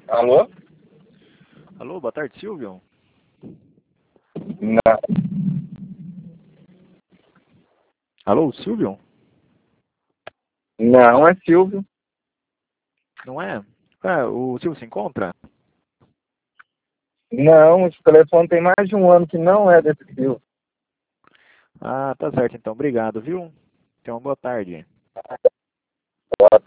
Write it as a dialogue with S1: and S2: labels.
S1: Alô?
S2: Alô, boa tarde, Silvio.
S1: Não,
S2: Alô, Silvio?
S1: não é Silvio.
S2: Não é? É, o Silvio se encontra?
S1: Não, esse telefone tem mais de um ano que não é desse Silvio.
S2: Ah, tá certo então. Obrigado, viu? Tenha uma boa tarde.